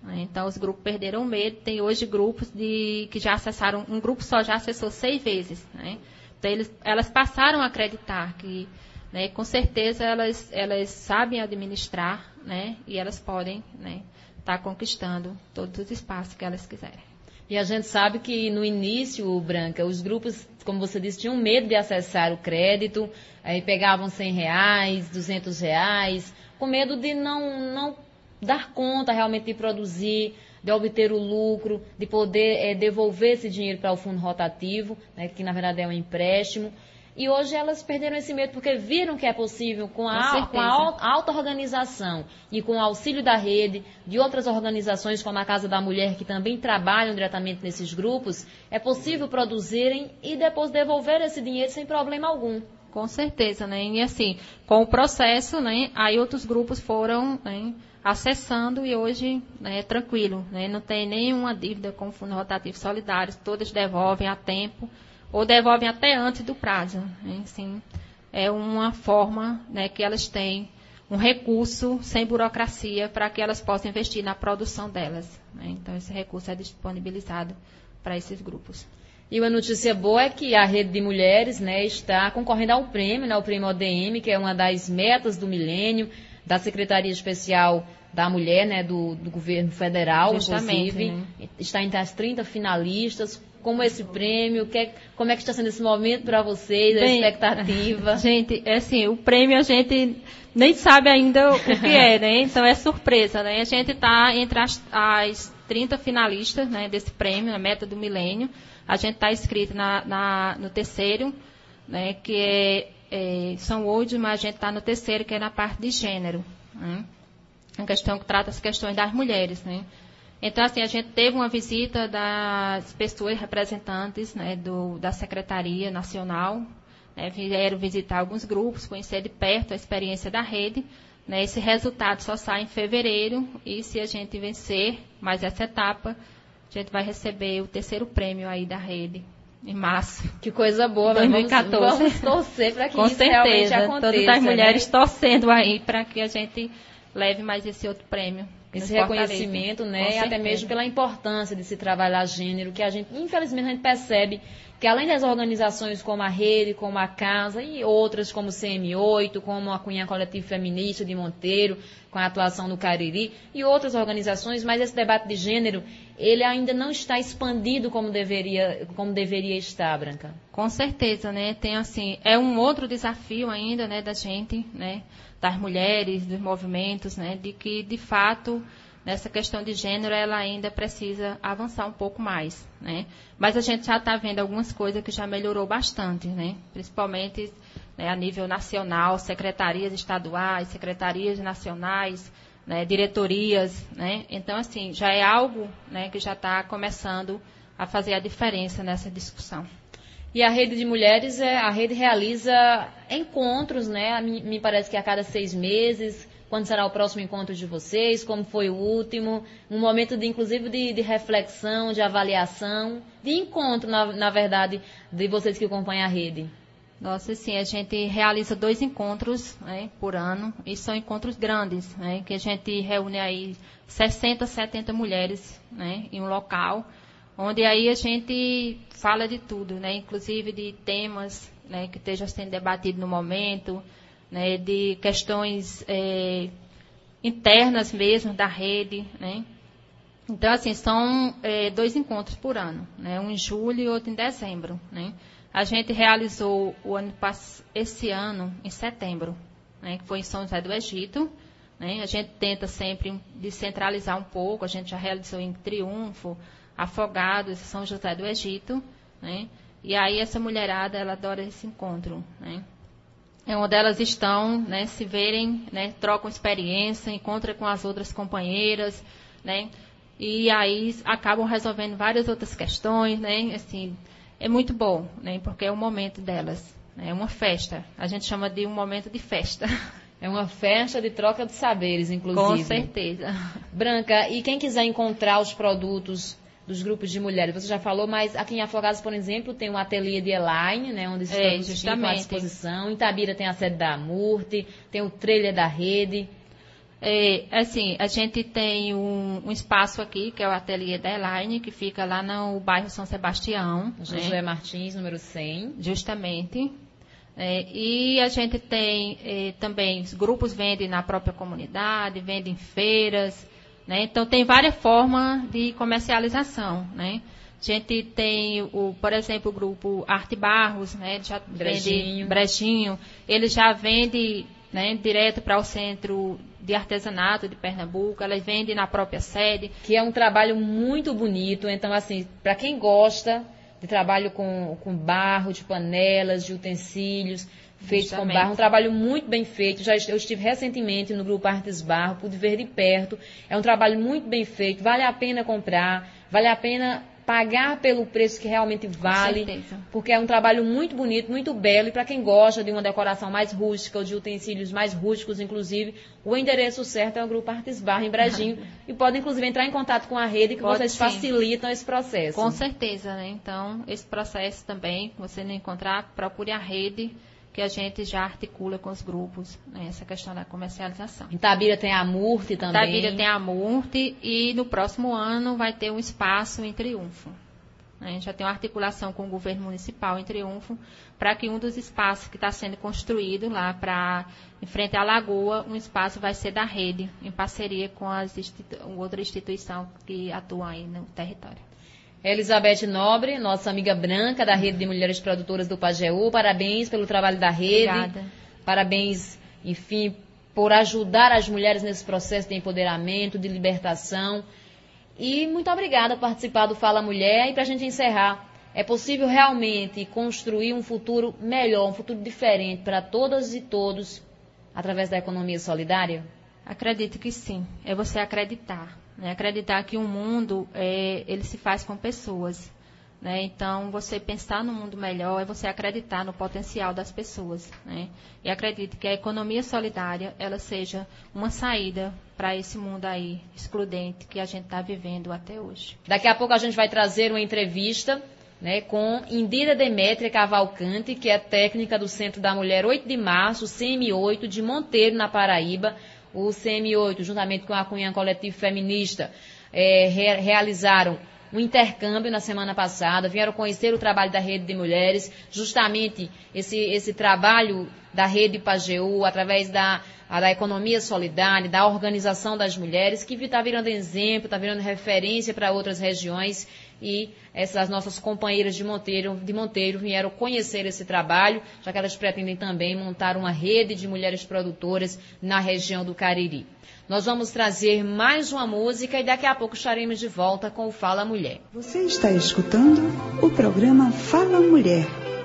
Né? Então, os grupos perderam o medo. Tem hoje grupos de, que já acessaram, um grupo só já acessou seis vezes. Né? Então, eles, elas passaram a acreditar que, né, com certeza, elas, elas sabem administrar, né, e elas podem, né, estar conquistando todos os espaços que elas quiserem. E a gente sabe que no início, Branca, os grupos, como você disse, tinham medo de acessar o crédito, aí pegavam cem reais, duzentos reais, com medo de não, não dar conta realmente de produzir, de obter o lucro, de poder é, devolver esse dinheiro para o fundo rotativo, né, que na verdade é um empréstimo. E hoje elas perderam esse medo porque viram que é possível, com a, com a auto-organização e com o auxílio da rede, de outras organizações como a Casa da Mulher, que também trabalham diretamente nesses grupos, é possível produzirem e depois devolver esse dinheiro sem problema algum. Com certeza, né? E assim, com o processo, né, aí outros grupos foram, né, acessando e hoje, né, é tranquilo, né? Não tem nenhuma dívida com o Fundo Rotativo Solidário, todas devolvem a tempo, ou devolvem até antes do prazo. Né? Assim, é uma forma, né, que elas têm um recurso sem burocracia para que elas possam investir na produção delas. Né? Então, esse recurso é disponibilizado para esses grupos. E uma notícia boa é que a Rede de Mulheres, né, está concorrendo ao prêmio, né, o prêmio O D M, que é uma das metas do milênio, da Secretaria Especial da Mulher, né, do, do Governo Federal, justamente, inclusive. Né? Está entre as trinta finalistas. Como esse prêmio, que, como é que está sendo esse momento para vocês, a Bem, expectativa? Gente, é assim, o prêmio a gente nem sabe ainda o que é, né? Então é surpresa, né? A gente está entre as, as trinta finalistas, né, desse prêmio, a meta do milênio. A gente está inscrito na, na, no terceiro, né, que é, é São hoje, mas a gente está no terceiro, que é na parte de gênero. Né? Uma questão que trata as questões das mulheres, né? Então, assim, a gente teve uma visita das pessoas representantes, né, do, da Secretaria Nacional, né, vieram visitar alguns grupos, conhecer de perto a experiência da rede. Né, esse resultado só sai em fevereiro e se a gente vencer mais essa etapa, a gente vai receber o terceiro prêmio aí da rede em março. Que coisa boa, dois mil e quatorze. Vamos, vamos torcer para que Com isso certeza, realmente aconteça. Todas as mulheres, né, torcendo aí para que a gente leve mais esse outro prêmio. Esse reconhecimento, né, e até mesmo pela importância de se trabalhar gênero, que a gente, infelizmente, a gente percebe que além das organizações como a Rede, como a Casa e outras como o C M oito, como a Cunha Coletivo Feminista de Monteiro, com a atuação no Cariri e outras organizações, mas esse debate de gênero, ele ainda não está expandido como deveria, como deveria estar, Branca. Com certeza, né, tem assim, é um outro desafio ainda, né, da gente, né, das mulheres, dos movimentos, né, de que, de fato, nessa questão de gênero, ela ainda precisa avançar um pouco mais, né. Mas a gente já está vendo algumas coisas que já melhorou bastante, né, principalmente, né, a nível nacional, secretarias estaduais, secretarias nacionais, né, diretorias, né. Então, assim, já é algo, né, que já está começando a fazer a diferença nessa discussão. E a Rede de Mulheres, a rede realiza encontros, né? Me parece que a cada seis meses. Quando será o próximo encontro de vocês? Como foi o último? Um momento, de, inclusive, de, de reflexão, de avaliação, de encontro, na, na verdade, de vocês que acompanham a rede. Nossa, sim, a gente realiza dois encontros, né, por ano, e são encontros grandes, né, que a gente reúne aí sessenta, setenta mulheres, né, em um local, onde aí a gente fala de tudo, né, inclusive de temas, né, que estejam sendo debatidos no momento, né, de questões é, internas mesmo da rede, né. Então, assim, são é, dois encontros por ano, né, um em julho e outro em dezembro, né. A gente realizou o ano esse ano em setembro, né, que foi em São José do Egito, né. A gente tenta sempre descentralizar um pouco, a gente já realizou em Triunfo, Afogados, São José do Egito, né? E aí essa mulherada, ela adora esse encontro, né? É onde elas estão, né, se verem, né, trocam experiência, encontram com as outras companheiras, né? E aí acabam resolvendo várias outras questões, né? Assim, é muito bom, né? Porque é o momento delas, né? É uma festa. A gente chama de um momento de festa. É uma festa de troca de saberes, inclusive. Com certeza. Branca, e quem quiser encontrar os produtos dos grupos de mulheres, você já falou, mas aqui em Afogados, por exemplo, tem um ateliê de Elaine, né, onde é, estamos ficam à disposição. Em Itabira tem a sede da Amurte, tem o trailer da Rede. É, assim, a gente tem um, um espaço aqui, que é o ateliê da Elaine, que fica lá no bairro São Sebastião. Josué né? Martins, número cem. Justamente. É, e a gente tem é, também, os grupos vendem na própria comunidade, vendem em feiras, né? Então tem várias formas de comercialização, né? A gente tem, o, por exemplo, o grupo Arte Barros, né? Já Brejinho. vende Brejinho, ele já vende, né, direto para o centro de artesanato de Pernambuco, elas vendem na própria sede. Que é um trabalho muito bonito, então assim, para quem gosta de trabalho com, com barro, de panelas, de utensílios, feitos com barro, um trabalho muito bem feito. Já eu estive recentemente no grupo Artes Barro, pude ver de perto, é um trabalho muito bem feito, vale a pena comprar, vale a pena pagar pelo preço que realmente vale, porque é um trabalho muito bonito, muito belo, e para quem gosta de uma decoração mais rústica, ou de utensílios mais rústicos, inclusive, o endereço certo é o Grupo Artes Barro, em Brejinho, e pode, inclusive, entrar em contato com a rede, que pode, vocês sim. facilitam esse processo. Com certeza, né? Então, esse processo também, você não encontrar, procure a rede, que a gente já articula com os grupos, né, essa questão da comercialização. Em Tabira tem a Murte também. Em Tabira tem a Murte e no próximo ano vai ter um espaço em Triunfo. A gente já tem uma articulação com o governo municipal em Triunfo para que um dos espaços que está sendo construído lá para em frente à lagoa, um espaço vai ser da rede, em parceria com as institu- outra instituição que atua aí no território. Elizabeth Nobre, nossa amiga branca da Rede de Mulheres Produtoras do Pajeú, parabéns pelo trabalho da rede. Obrigada. Parabéns, enfim, por ajudar as mulheres nesse processo de empoderamento, de libertação. E muito obrigada por participar do Fala Mulher. E para a gente encerrar, é possível realmente construir um futuro melhor, um futuro diferente para todas e todos através da economia solidária? Acredito que sim. É você acreditar. Né? Acreditar que o mundo é, ele se faz com pessoas. Né? Então, você pensar no mundo melhor é você acreditar no potencial das pessoas. Né? E acredito que a economia solidária ela seja uma saída para esse mundo aí excludente que a gente está vivendo até hoje. Daqui a pouco a gente vai trazer uma entrevista, né, com Indira Demétria Cavalcante, que é técnica do Centro da Mulher oito de março, C M oito de Monteiro, na Paraíba. O C M oito, juntamente com a Cunha Coletivo Feminista, é, re, realizaram um intercâmbio na semana passada, vieram conhecer o trabalho da Rede de Mulheres, justamente esse, esse trabalho da Rede Pajeú, através da, a, da economia solidária, da organização das mulheres, que está virando exemplo, está virando referência para outras regiões, e essas nossas companheiras de Monteiro, de Monteiro vieram conhecer esse trabalho, já que elas pretendem também montar uma rede de mulheres produtoras na região do Cariri. Nós vamos trazer mais uma música e daqui a pouco estaremos de volta com o Fala Mulher. Você está escutando o programa Fala Mulher,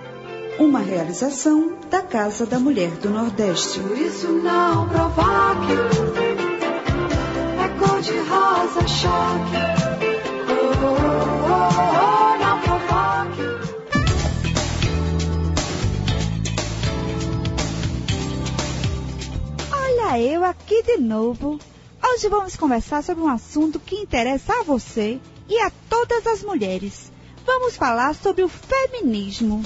uma realização da Casa da Mulher do Nordeste. Por isso não provoque, é cor de rosa choque. Oh, oh, oh, oh, não provoque. Olha eu aqui de novo. Hoje vamos conversar sobre um assunto que interessa a você e a todas as mulheres. Vamos falar sobre o feminismo.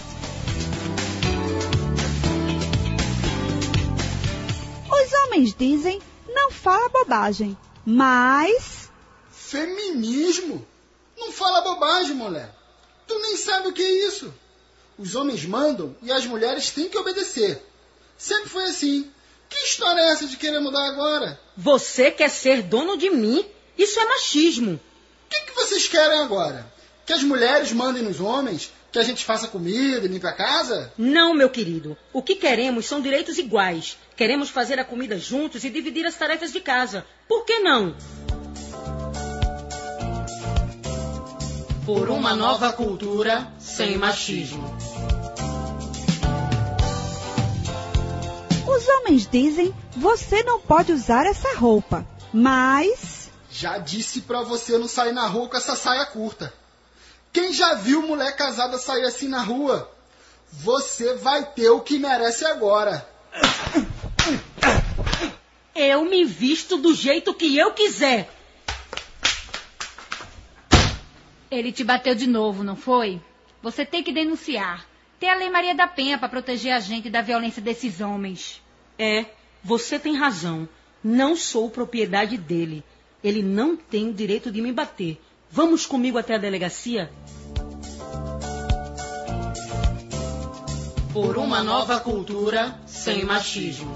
Os homens dizem, não fala bobagem, mas... Feminismo? Não fala bobagem, mulher. Tu nem sabe o que é isso. Os homens mandam e as mulheres têm que obedecer. Sempre foi assim. Que história é essa de querer mudar agora? Você quer ser dono de mim? Isso é machismo. O que, que vocês querem agora? Que as mulheres mandem nos homens? Que a gente faça comida e limpe a casa? Não, meu querido. O que queremos são direitos iguais. Queremos fazer a comida juntos e dividir as tarefas de casa. Por que não? Por uma nova cultura sem machismo. Os homens dizem, você não pode usar essa roupa, mas... Já disse pra você não sair na rua com essa saia curta. Quem já viu mulher casada sair assim na rua? Você vai ter o que merece agora. Eu me visto do jeito que eu quiser. Ele te bateu de novo, não foi? Você tem que denunciar. Tem a Lei Maria da Penha para proteger a gente da violência desses homens. É, você tem razão. Não sou propriedade dele. Ele não tem o direito de me bater. Vamos comigo até a delegacia? Por uma nova cultura sem machismo.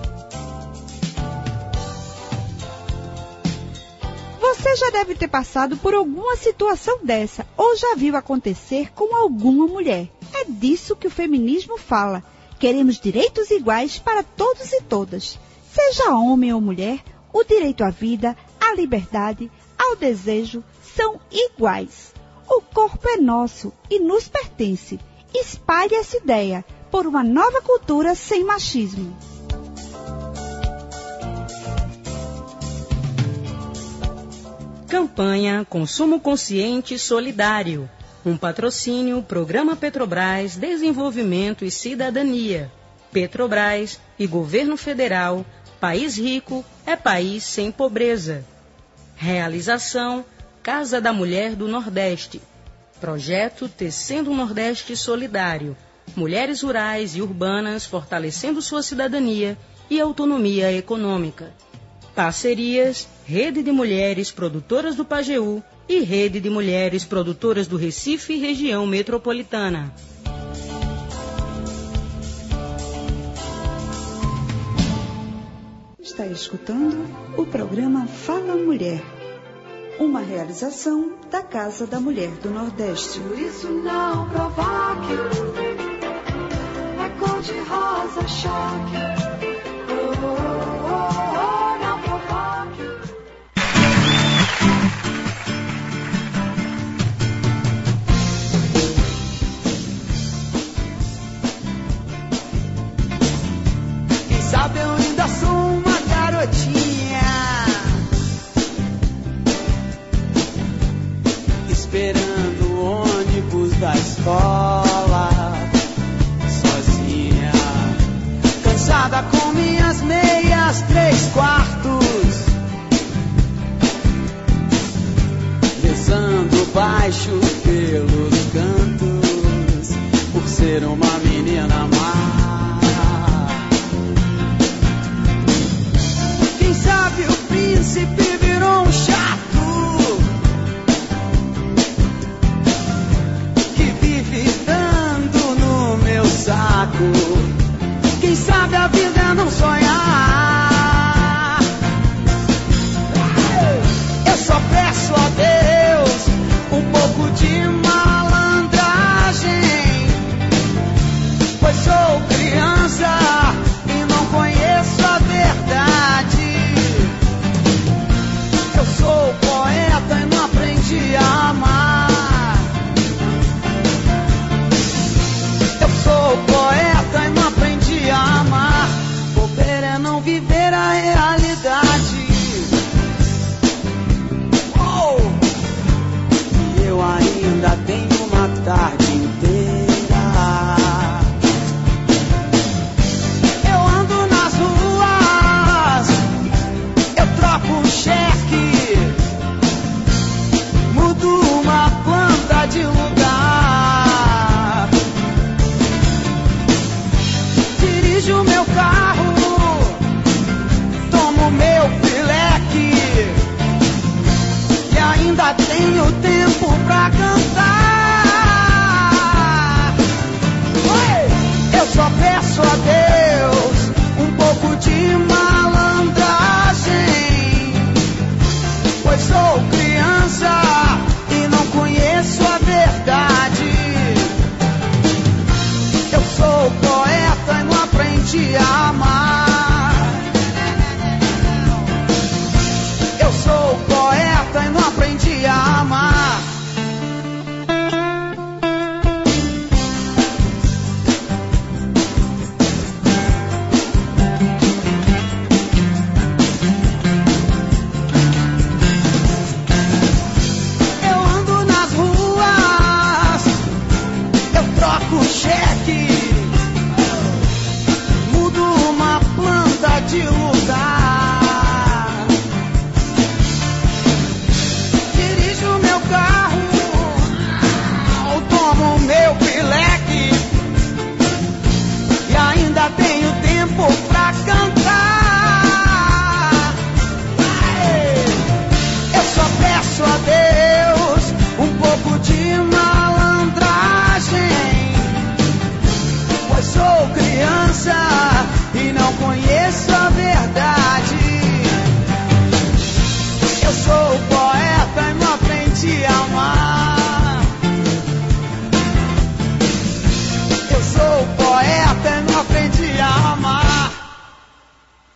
Você já deve ter passado por alguma situação dessa ou já viu acontecer com alguma mulher. É disso que o feminismo fala. Queremos direitos iguais para todos e todas. Seja homem ou mulher, o direito à vida, à liberdade, ao desejo são iguais. O corpo é nosso e nos pertence. Espalhe essa ideia por uma nova cultura sem machismo. Campanha Consumo Consciente e Solidário. Um patrocínio Programa Petrobras, Desenvolvimento e Cidadania. Petrobras e Governo Federal. País rico é país sem pobreza. Realização Casa da Mulher do Nordeste. Projeto Tecendo um Nordeste Solidário. Mulheres rurais e urbanas fortalecendo sua cidadania e autonomia econômica. Parcerias Rede de Mulheres Produtoras do Pajeú e Rede de Mulheres Produtoras do Recife e Região Metropolitana. Está escutando o programa Fala Mulher, uma realização da Casa da Mulher do Nordeste. Por isso não provoque, é cor de rosa choque. Oh, oh, oh, oh, não provoque. Quem sabe eu ainda sou uma garotinha, esperando o ônibus da escola, sozinha, cansada com minhas meias três quartos, rezando baixo pelos cantos, por ser uma menina má. Quem sabe o príncipe virou um chato, que vive dando no meu saco. Quem sabe a vida é não sonhar. Eu só peço a Deus um pouco de malandragem, pois sou criança e não conheço a verdade. Eu sou poeta e não aprendi a amar. Eu sou poeta e não aprendi a amar. Bobeira é não viver a realidade. Oh! E eu ainda tenho uma tarde inteira. Eu ando nas ruas, eu troco um cheque, mudo uma planta de lugar, dirijo meu carro, tomo meu pileque e ainda tenho tempo pra cantar.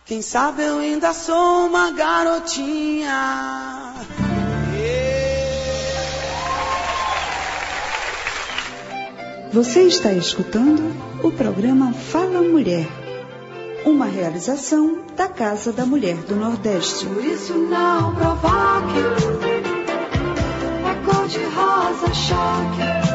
Quem sabe eu ainda sou uma garotinha. Você está escutando o programa Fala Mulher, uma realização da Casa da Mulher do Nordeste. Por isso não provoque, é cor de rosa choque.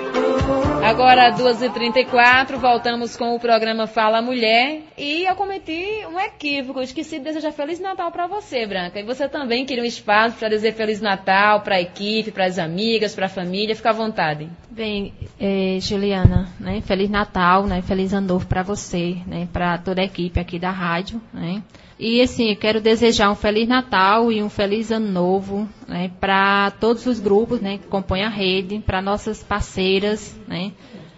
Agora, duas e trinta e quatro, voltamos com o programa Fala Mulher. E eu cometi um equívoco, eu esqueci de desejar Feliz Natal para você, Branca. E você também queria um espaço para dizer Feliz Natal para a equipe, para as amigas, para a família. Fica à vontade. Bem, eh, Juliana, né, Feliz Natal, né, Feliz Ano Novo para você, né, para toda a equipe aqui da rádio, né. E assim, eu quero desejar um Feliz Natal e um Feliz Ano Novo, né, para todos os grupos, né, que compõem a rede, para nossas parceiras, né,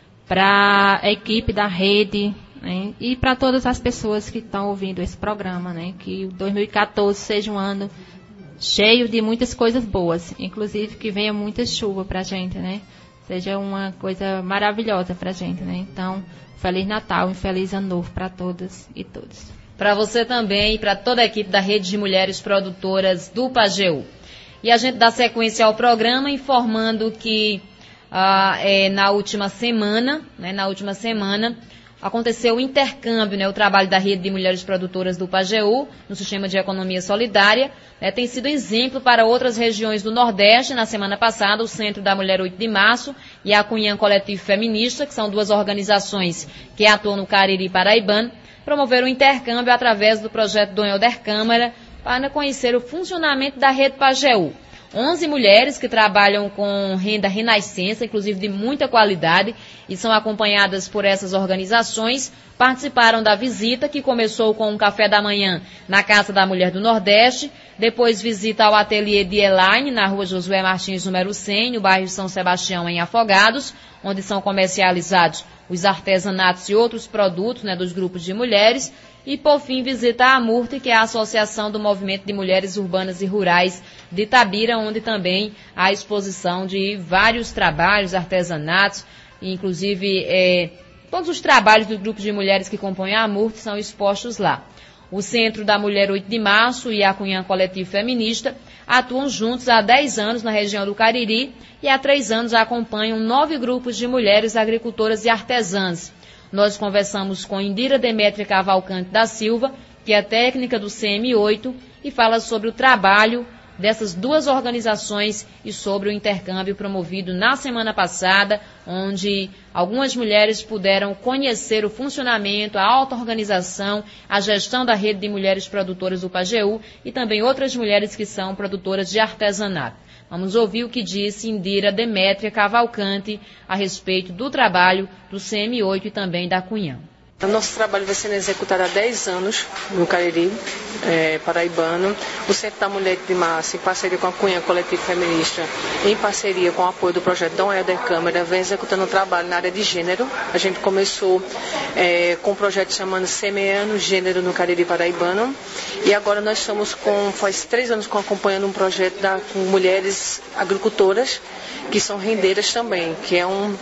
para a equipe da rede, né, e para todas as pessoas que estão ouvindo esse programa, né, que o dois mil e quatorze seja um ano cheio de muitas coisas boas, inclusive que venha muita chuva para a gente, né, seja uma coisa maravilhosa para a gente, né. Então, Feliz Natal e Feliz Ano Novo para todas e todos. Para você também e para toda a equipe da Rede de Mulheres Produtoras do Pajeú. E a gente dá sequência ao programa informando que ah, é, na última semana, né, na última semana, aconteceu o intercâmbio, né, o trabalho da Rede de Mulheres Produtoras do Pajeú, no Sistema de Economia Solidária, né, tem sido exemplo para outras regiões do Nordeste. Na semana passada, o Centro da Mulher oito de Março e a Cunhã Coletivo Feminista, que são duas organizações que atuam no Cariri paraibano, promoveram o intercâmbio através do projeto Dom Helder Câmara para conhecer o funcionamento da Rede Pajeú. onze mulheres que trabalham com renda renascença, inclusive de muita qualidade, e são acompanhadas por essas organizações, participaram da visita, que começou com um café da manhã na Casa da Mulher do Nordeste, depois visita ao ateliê de Elaine, na rua Josué Martins, número cem, no bairro São Sebastião, em Afogados, onde são comercializados os artesanatos e outros produtos, né, dos grupos de mulheres, e por fim visita a AMURT, que é a Associação do Movimento de Mulheres Urbanas e Rurais de Itabira, onde também há exposição de vários trabalhos, artesanatos, inclusive é, todos os trabalhos dos grupos de mulheres que compõem a AMURT são expostos lá. O Centro da Mulher oito de Março e a Cunhã Coletivo Feminista atuam juntos há dez anos na região do Cariri e há três anos acompanham nove grupos de mulheres agricultoras e artesãs. Nós conversamos com Indira Demétria Cavalcante da Silva, que é técnica do C M oito, e fala sobre o trabalho dessas duas organizações e sobre o intercâmbio promovido na semana passada, onde algumas mulheres puderam conhecer o funcionamento, a auto-organização, a gestão da Rede de Mulheres Produtoras do Pajeú e também outras mulheres que são produtoras de artesanato. Vamos ouvir o que disse Indira Demétria Cavalcante a respeito do trabalho do C M oito e também da Cunhã. O nosso trabalho vai sendo executado há dez anos no Cariri, é, paraibano. O Centro da Mulher de Março, em parceria com a Cunhã Coletivo Feminista, em parceria com o apoio do projeto Dom Helder Câmara, vem executando um trabalho na área de gênero. A gente começou é, com um projeto chamando Semeando Gênero no Cariri paraibano. E agora nós estamos com, faz três anos, acompanhando um projeto da, com mulheres agricultoras, que são rendeiras também, que é um,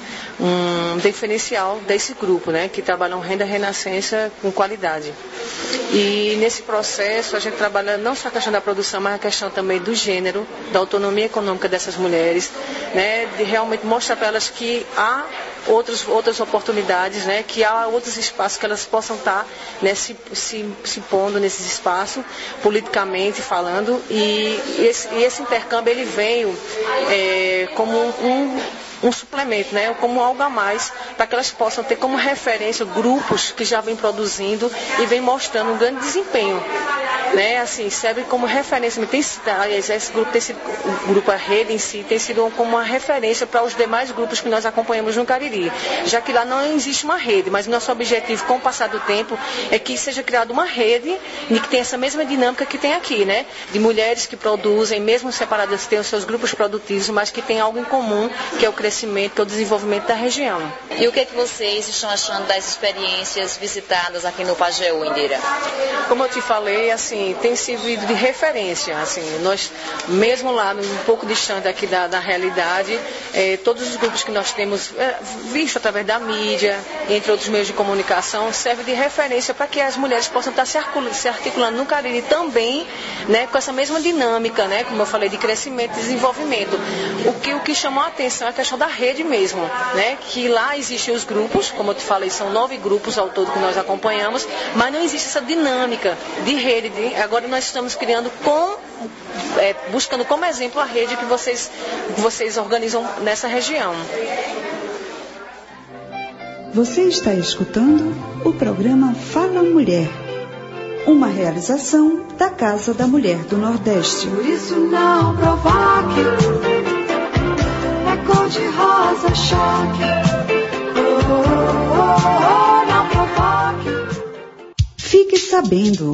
um diferencial desse grupo, né, que trabalham renda renascença com qualidade. E nesse processo a gente trabalha não só a questão da produção, mas a questão também do gênero, da autonomia econômica dessas mulheres, né, de realmente mostrar para elas que há outros, outras oportunidades, né, que há outros espaços que elas possam estar, né, se, se, se pondo nesses espaços, politicamente falando, e esse, e esse intercâmbio ele veio é, como um, um suplemento, né, como algo a mais, para que elas possam ter como referência grupos que já vêm produzindo e vêm mostrando um grande desempenho, né, assim, serve como referência, tem, aliás, esse grupo tem sido, o grupo, a rede em si, tem sido como uma referência para os demais grupos que nós acompanhamos no Cariri, já que lá não existe uma rede, mas nosso objetivo com o passar do tempo é que seja criada uma rede e que tenha essa mesma dinâmica que tem aqui, né, de mulheres que produzem, mesmo separadas, têm os seus grupos produtivos, mas que tem algo em comum, que é o crescimento crescimento, que é o desenvolvimento da região. E o que, é que vocês estão achando das experiências visitadas aqui no Pajeú, Indira? Como eu te falei, assim, tem servido de referência. Assim, nós, mesmo lá, um pouco distante aqui da, da realidade, eh, todos os grupos que nós temos eh, visto através da mídia, entre outros meios de comunicação, serve de referência para que as mulheres possam estar se articulando no Cariri também, né, com essa mesma dinâmica, né, como eu falei, de crescimento e desenvolvimento. O que, o que chamou a atenção é a questão da rede mesmo, né, que lá existem os grupos, como eu te falei, são nove grupos ao todo que nós acompanhamos, mas não existe essa dinâmica de rede. De, agora nós estamos criando com, é, buscando como exemplo a rede que vocês, que vocês organizam nessa região. Você está escutando o programa Fala Mulher, uma realização da Casa da Mulher do Nordeste. Por isso não provoque, é cor de rosa choque. Oh, oh, oh, oh, não provoque. Fique sabendo.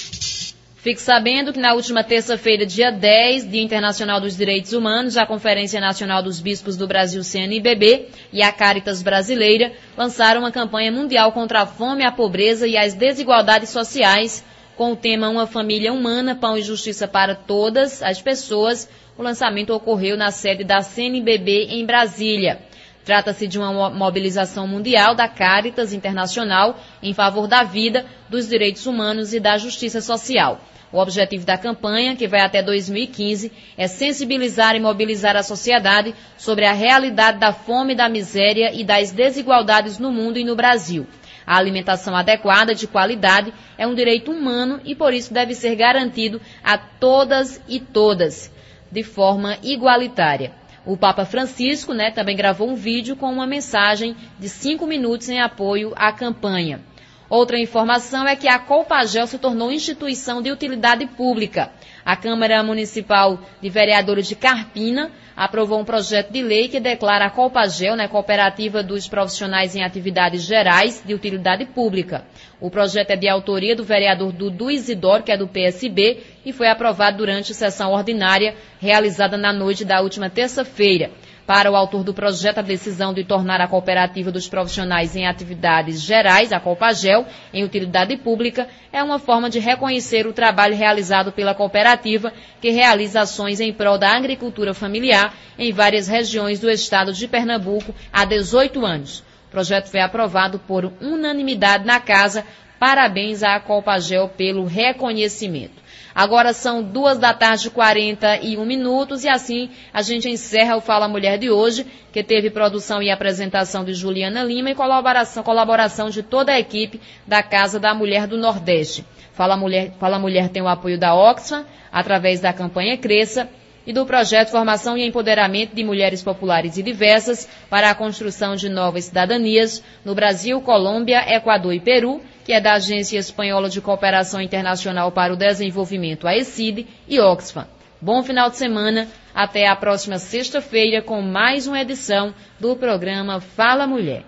Fique sabendo que na última terça-feira, dia dez, Dia Internacional dos Direitos Humanos, a Conferência Nacional dos Bispos do Brasil, C N B B, e a Caritas Brasileira lançaram uma campanha mundial contra a fome, a pobreza e as desigualdades sociais, com o tema Uma Família Humana, Pão e Justiça para Todas as Pessoas. O lançamento ocorreu na sede da C N B B em Brasília. Trata-se de uma mobilização mundial da Caritas Internacional em favor da vida, dos direitos humanos e da justiça social. O objetivo da campanha, que vai até dois mil e quinze, é sensibilizar e mobilizar a sociedade sobre a realidade da fome, da miséria e das desigualdades no mundo e no Brasil. A alimentação adequada, de qualidade, é um direito humano e, por isso, deve ser garantido a todas e todas, de forma igualitária. O Papa Francisco, né, também gravou um vídeo com uma mensagem de cinco minutos em apoio à campanha. Outra informação é que a Colpagel se tornou instituição de utilidade pública. A Câmara Municipal de Vereadores de Carpina aprovou um projeto de lei que declara a Colpagel, né, Cooperativa dos Profissionais em Atividades Gerais de Utilidade Pública. O projeto é de autoria do vereador Dudu Isidoro, que é do P S B, e foi aprovado durante sessão ordinária realizada na noite da última terça-feira. Para o autor do projeto, a decisão de tornar a Cooperativa dos Profissionais em Atividades Gerais, a Colpagel, em utilidade pública, é uma forma de reconhecer o trabalho realizado pela cooperativa, que realiza ações em prol da agricultura familiar em várias regiões do estado de Pernambuco há dezoito anos. O projeto foi aprovado por unanimidade na Casa. Parabéns à Colpagel pelo reconhecimento. Agora são duas da tarde e quarenta e um minutos e assim a gente encerra o Fala Mulher de hoje, que teve produção e apresentação de Juliana Lima e colaboração, colaboração de toda a equipe da Casa da Mulher do Nordeste. Fala Mulher, Fala Mulher tem o apoio da Oxfam, através da campanha Cresça, e do projeto Formação e Empoderamento de Mulheres Populares e Diversas para a construção de novas cidadanias no Brasil, Colômbia, Equador e Peru, que é da Agência Espanhola de Cooperação Internacional para o Desenvolvimento, a ECID, e Oxfam. Bom final de semana, até a próxima sexta-feira com mais uma edição do programa Fala Mulher.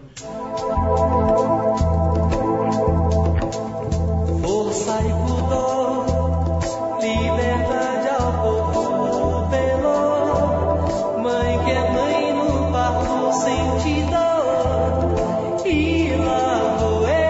Força e pudor, liberdade ao povo pelo, mãe que é mãe no parto sem dor, e lá vou eu.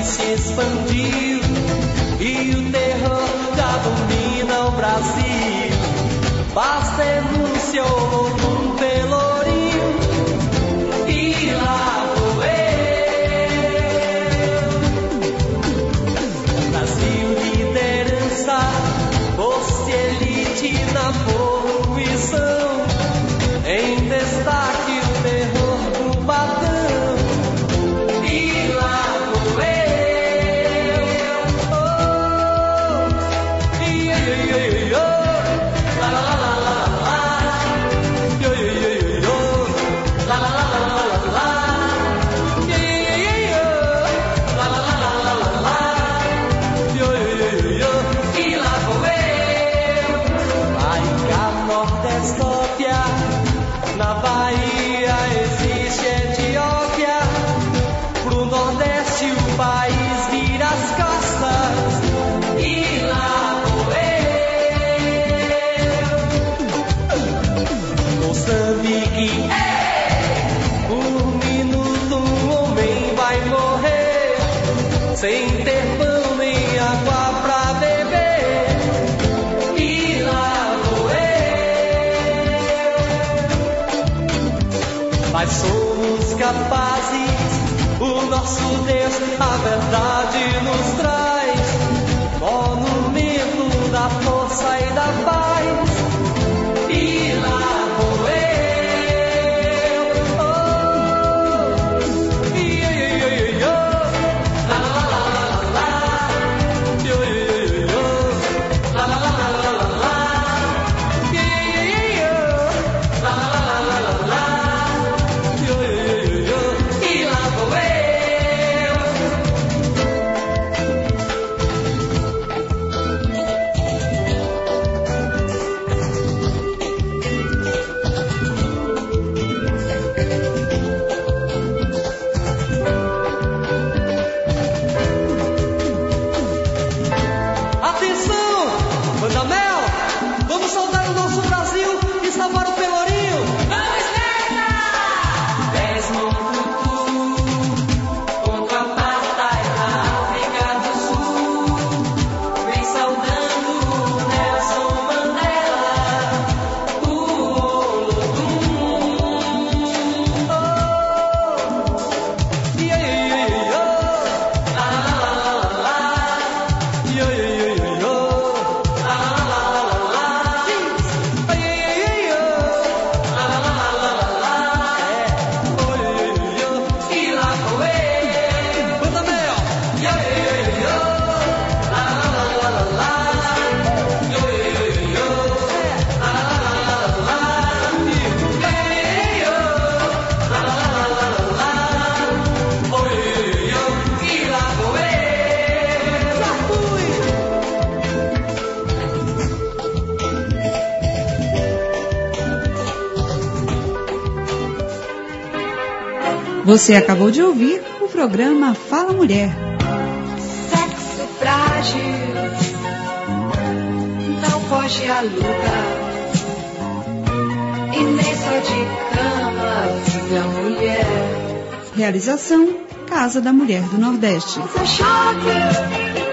se expandiu e o terror já domina o Brasil. Basta denúncia ou um pelourinho e lá vou eu. Brasil, liderança, fosse elite na poluição, em destaque o terror do Batão. E lá vou eu. Oh, e, e, e, e, oh. La la la la la la. Yo yo yo yo yo. La la la la la la. Yo yo yo yo yo. La la la la la la. Yo yo yo yo yo. E lá vou eu. Vai cá, Nordestópia. Na Bahia existe Etiópia. Pro Nordeste o país vira as costas. E lá vou eu. Moçambique, por minuto um homem vai morrer sem ter pão nem água pra beber. E lá vou eu. Mas somos capazes, o nosso Deus a verdade nos traz, monumento da força e da paz. E lá vou eu. Oh, e, e, e, e, e, oh. La la la la la la. Yo, yo, yo, yo, yo. La la la la la la la. E, e, e, e, oh. La la la la la la. Yo, yo, yo, yo, yo. E lá vou eu. Atenção, Banda Mel, vamos saudar o nosso Brasil e salvar o Pelourinho. Vamos nessa! Desmonta contra a apartheid na África do Sul. Vem saudando Nelson Mandela, o Olodum. Oh, e aí, oh, la la la la la. Yo yo yo yo yo, la la la la la la, ay ay ay yo, la la la la la la, oh yo yo yo, e lá vou eu, Banda Mel, yo yo yo yo, la la la la la la, yo yo yo yo, la la la la la la, yo yo yo, la la la la la la, oh yo yo yo, e lá vou eu, já fui. Você acabou de ouvir o programa Fala Mulher. Sexo frágil, não foge à luta, e nem só de cama vive a mulher. Realização Casa da Mulher do Nordeste. Usa choque,